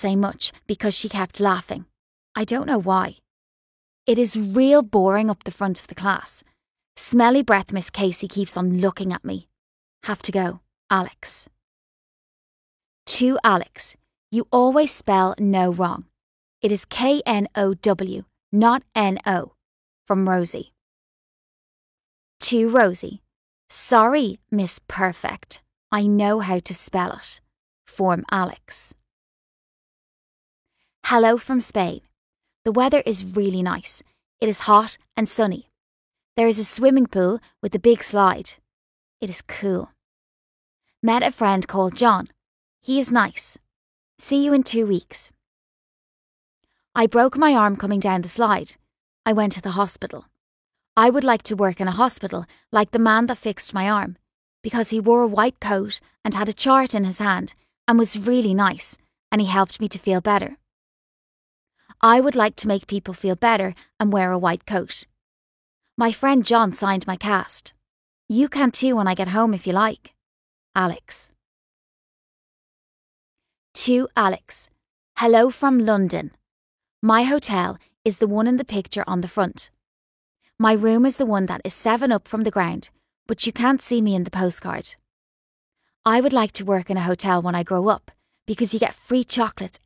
say much because she kept laughing. I don't know why. It is real boring up the front of the class. Smelly breath Miss Casey keeps on looking at me. Have to go. Alex. To Alex. You always spell no wrong. It is K-N-O-W, not N-O. From Rosie. To Rosie. Sorry, Miss Perfect. I know how to spell it. Form Alex. Hello from Spain. The weather is really nice. It is hot and sunny. There is a swimming pool with a big slide. It is cool. Met a friend called John. He is nice. See you in 2 weeks. I broke my arm coming down the slide. I went to the hospital. I would like to work in a hospital like the man that fixed my arm, because he wore a white coat and had a chart in his hand and was really nice, and he helped me to feel better. I would like to make people feel better and wear a white coat. My friend John signed my cast. You can too when I get home if you like. Alex. To Alex. Hello from London. My hotel is the one in the picture on the front. My room is the one that is 7 up from the ground, but you can't see me in the postcard. I would like to work in a hotel when I grow up because you get free chocolates